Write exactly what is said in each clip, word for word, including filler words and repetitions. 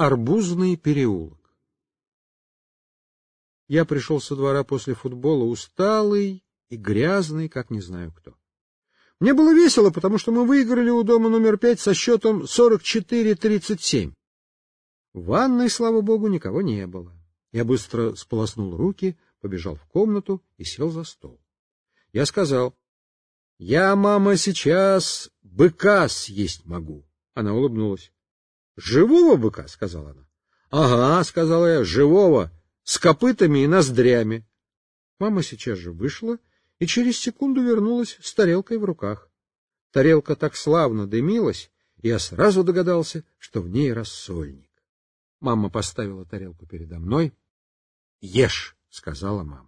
Арбузный переулок. Я пришел со двора после футбола усталый и грязный, как не знаю кто. Мне было весело, потому что мы выиграли у дома номер пять со счетом сорок четыре тридцать семь. В ванной, слава богу, никого не было. Я быстро сполоснул руки, побежал в комнату и сел за стол. Я сказал: — Я, мама, сейчас быка съесть могу. Она улыбнулась. — Живого быка? — сказала она. — Ага, — сказала я, — живого, с копытами и ноздрями. Мама сейчас же вышла и через секунду вернулась с тарелкой в руках. Тарелка так славно дымилась, и я сразу догадался, что в ней рассольник. Мама поставила тарелку передо мной. — Ешь, — сказала мама.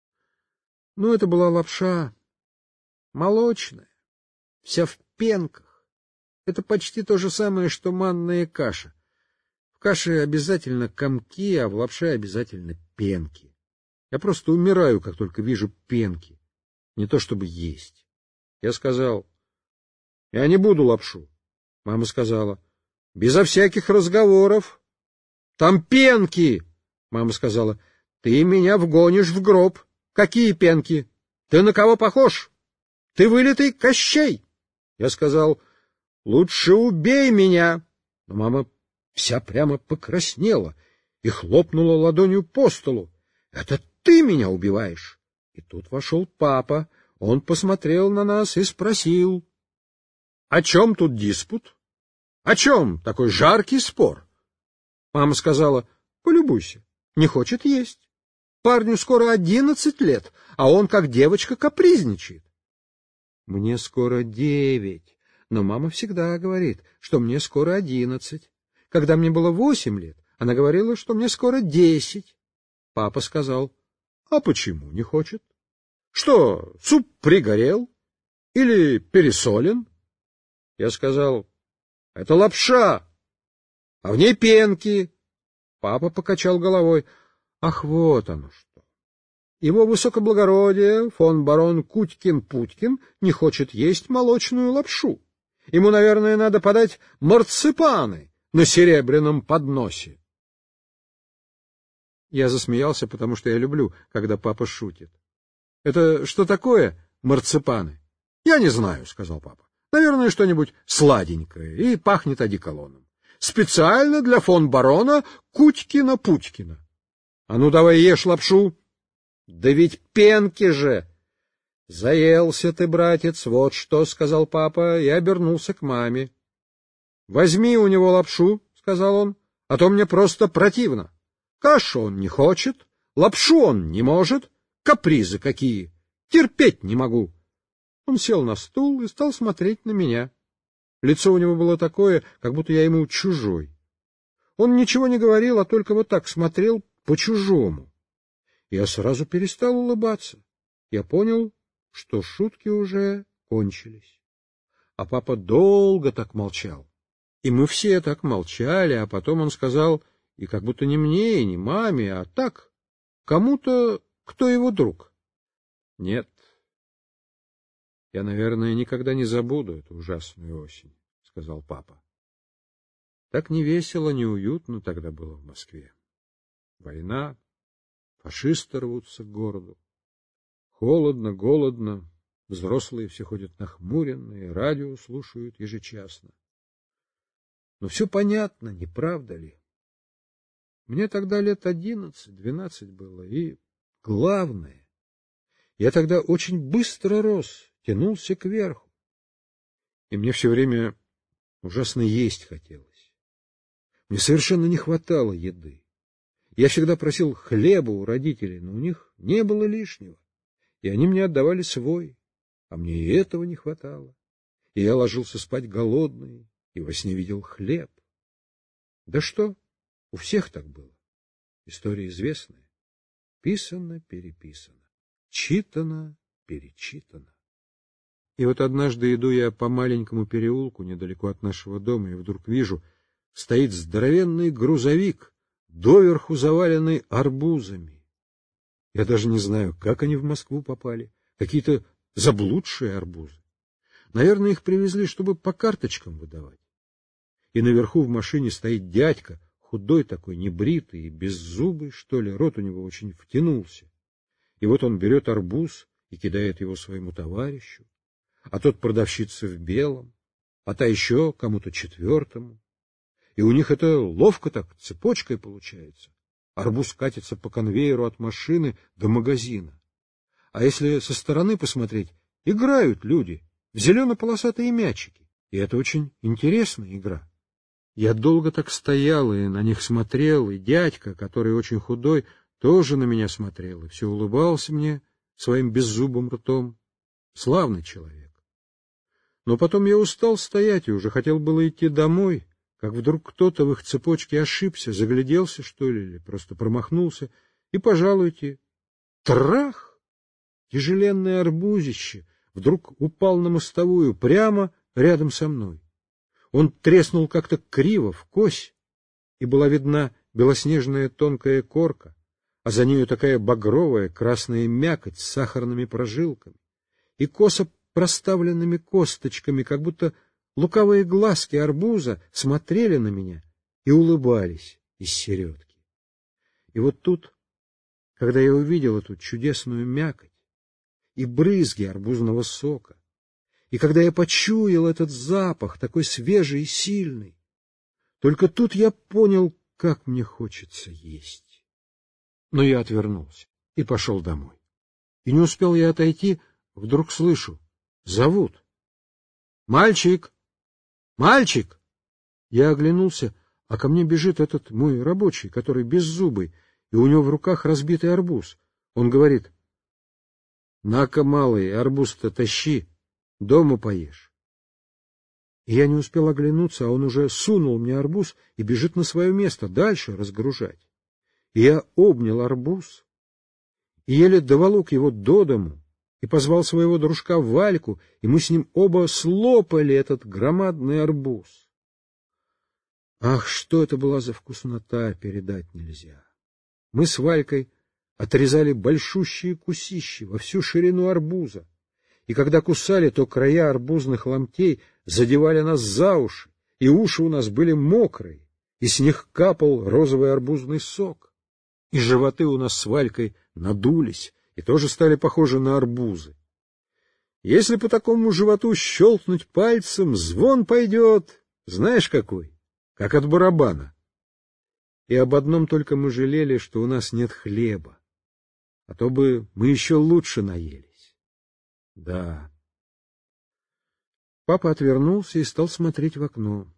Ну, это была лапша молочная, вся в пенках. Это почти то же самое, что манная каша. В каше обязательно комки, а в лапше обязательно пенки. Я просто умираю, как только вижу пенки. Не то чтобы есть. Я сказал: — Я не буду лапшу. Мама сказала: — Безо всяких разговоров. — Там пенки. Мама сказала: — Ты меня вгонишь в гроб. Какие пенки? Ты на кого похож? Ты вылитый Кощей. Я сказал: — Лучше убей меня. Но мама вся прямо покраснела и хлопнула ладонью по столу. — Это ты меня убиваешь. И тут вошел папа. Он посмотрел на нас и спросил: — О чем тут диспут? О чем такой жаркий спор? Мама сказала: — Полюбуйся, не хочет есть. Парню скоро одиннадцать лет, а он, как девочка, капризничает. Мне скоро девять, но мама всегда говорит, что мне скоро одиннадцать. Когда мне было восемь лет, она говорила, что мне скоро десять. Папа сказал: — А почему не хочет? Что, суп пригорел? Или пересолен? Я сказал: — Это лапша, а в ней пенки. Папа покачал головой. Ах, вот оно что. Его высокоблагородие, фон барон Кутькин-Путькин, не хочет есть молочную лапшу. Ему, наверное, надо подать марципаны на серебряном подносе. Я засмеялся, потому что я люблю, когда папа шутит. — Это что такое марципаны? — Я не знаю, — сказал папа. — Наверное, что-нибудь сладенькое и пахнет одеколоном. Специально для фон барона Кутькина-Путькина. — А ну давай ешь лапшу. — Да ведь пенки же! — Заелся ты, братец, вот что, — сказал папа, и обернулся к маме. — Возьми у него лапшу, — сказал он, — а то мне просто противно. Кашу он не хочет, лапшу он не может. Капризы какие! Терпеть не могу. Он сел на стул и стал смотреть на меня. Лицо у него было такое, как будто я ему чужой. Он ничего не говорил, а только вот так смотрел по-чужому. Я сразу перестал улыбаться. Я понял, что шутки уже кончились. А папа долго так молчал. И мы все так молчали, а потом он сказал, и как будто не мне, и не маме, а так, кому-то, кто его друг. Нет, я, наверное, никогда не забуду эту ужасную осень, — сказал папа. Так не весело, не уютно тогда было в Москве. Война, фашисты рвутся к городу. Холодно, голодно, взрослые все ходят нахмуренные, радио слушают ежечасно. Но все понятно, не правда ли? Мне тогда лет одиннадцать-двенадцать было, и главное, я тогда очень быстро рос, тянулся кверху, и мне все время ужасно есть хотелось. Мне совершенно не хватало еды. Я всегда просил хлеба у родителей, но у них не было лишнего, и они мне отдавали свой, а мне и этого не хватало. И я ложился спать голодный, и во сне видел хлеб. Да что, у всех так было. История известная. Писано, переписано, читано, перечитано. И вот однажды иду я по маленькому переулку недалеко от нашего дома, и вдруг вижу, стоит здоровенный грузовик, доверху заваленный арбузами. Я даже не знаю, как они в Москву попали. Какие-то заблудшие арбузы. Наверное, их привезли, чтобы по карточкам выдавать. И наверху в машине стоит дядька, худой такой, небритый и беззубый, что ли, рот у него очень втянулся. И вот он берет арбуз и кидает его своему товарищу, а тот продавщице в белом, а та еще кому-то четвертому. И у них это ловко так, цепочкой получается. Арбуз катится по конвейеру от машины до магазина. А если со стороны посмотреть, играют люди в зелено-полосатые мячики. И это очень интересная игра. Я долго так стоял и на них смотрел, и дядька, который очень худой, тоже на меня смотрел и все улыбался мне своим беззубым ртом. Славный человек. Но потом я устал стоять и уже хотел было идти домой, как вдруг кто-то в их цепочке ошибся, загляделся, что ли, или просто промахнулся, и, пожалуйте, трах! Тяжеленное арбузище вдруг упал на мостовую прямо рядом со мной. Он треснул как-то криво, вкось, и была видна белоснежная тонкая корка, а за нею такая багровая красная мякоть с сахарными прожилками и косо проставленными косточками, как будто лукавые глазки арбуза смотрели на меня и улыбались из середки. И вот тут, когда я увидел эту чудесную мякоть и брызги арбузного сока, и когда я почуял этот запах, такой свежий и сильный, только тут я понял, как мне хочется есть. Но я отвернулся и пошел домой. И не успел я отойти, вдруг слышу, зовут. «Мальчик! Мальчик!» Я оглянулся, а ко мне бежит этот мой рабочий, который беззубый, и у него в руках разбитый арбуз. Он говорит: «На-ка, малый, арбуз-то тащи, дома поешь». И я не успел оглянуться, а он уже сунул мне арбуз и бежит на свое место, дальше разгружать. И я обнял арбуз и еле доволок его до дому и позвал своего дружка Вальку, и мы с ним оба слопали этот громадный арбуз. Ах, что это была за вкуснота, передать нельзя. Мы с Валькой отрезали большущие кусищи во всю ширину арбуза, и когда кусали, то края арбузных ломтей задевали нас за уши, и уши у нас были мокрые, и с них капал розовый арбузный сок, и животы у нас с Валькой надулись и тоже стали похожи на арбузы. Если по такому животу щелкнуть пальцем, звон пойдет, знаешь какой, как от барабана. И об одном только мы жалели, что у нас нет хлеба, а то бы мы еще лучше наелись. Да. Папа отвернулся и стал смотреть в окно.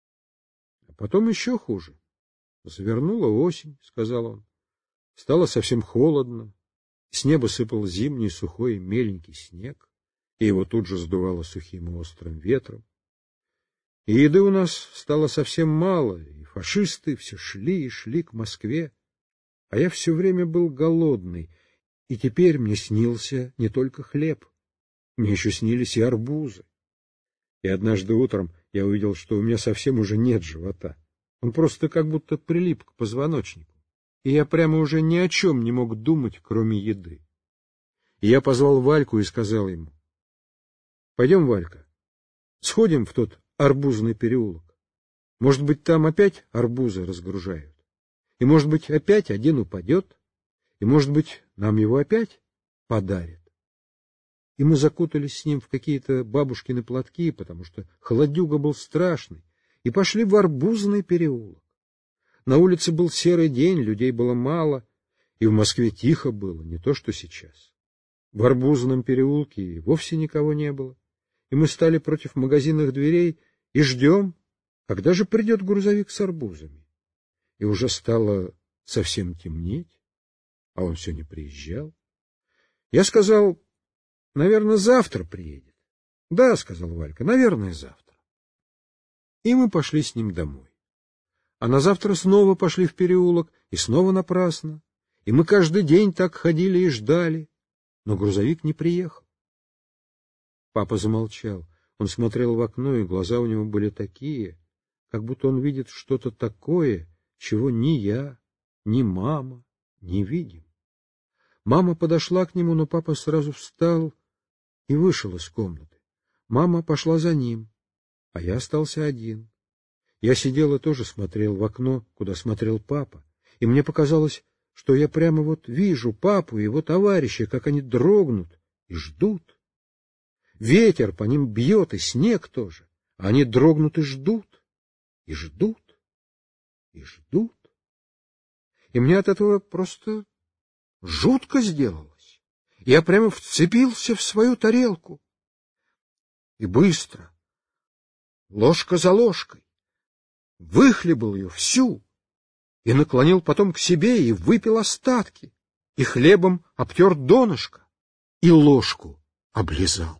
А потом еще хуже. Завернула осень, — сказал он. Стало совсем холодно. С неба сыпал зимний сухой меленький снег, и его тут же сдувало сухим и острым ветром. И еды у нас стало совсем мало, и фашисты все шли и шли к Москве, а я все время был голодный, и теперь мне снился не только хлеб, мне еще снились и арбузы. И однажды утром я увидел, что у меня совсем уже нет живота, он просто как будто прилип к позвоночнику, и я прямо уже ни о чем не мог думать, кроме еды. И я позвал Вальку и сказал ему: «Пойдем, Валька, сходим в тот арбузный переулок. Может быть, там опять арбузы разгружают, и, может быть, опять один упадет, и, может быть, нам его опять подарят». И мы закутались с ним в какие-то бабушкины платки, потому что холодюга был страшный, и пошли в арбузный переулок. На улице был серый день, людей было мало, и в Москве тихо было, не то что сейчас. В арбузном переулке и вовсе никого не было, и мы стали против магазинных дверей и ждем, когда же придет грузовик с арбузами. И уже стало совсем темнеть, а он все не приезжал. Я сказал: «Наверное, завтра приедет». «Да», — сказал Валька, — «наверное, завтра». И мы пошли с ним домой. А на завтра снова пошли в переулок, и снова напрасно. И мы каждый день так ходили и ждали, но грузовик не приехал. Папа замолчал. Он смотрел в окно, и глаза у него были такие, как будто он видит что-то такое, чего ни я, ни мама не видим. Мама подошла к нему, но папа сразу встал и вышел из комнаты. Мама пошла за ним, а я остался один. Я сидел и тоже смотрел в окно, куда смотрел папа, и мне показалось, что я прямо вот вижу папу и его товарища, как они дрогнут и ждут. Ветер по ним бьет, и снег тоже, а они дрогнут и ждут, и ждут, и ждут. И мне от этого просто жутко сделалось. Я прямо вцепился в свою тарелку. И быстро, ложка за ложкой, выхлебал ее всю и наклонил потом к себе и выпил остатки, и хлебом обтер донышко, и ложку облизал.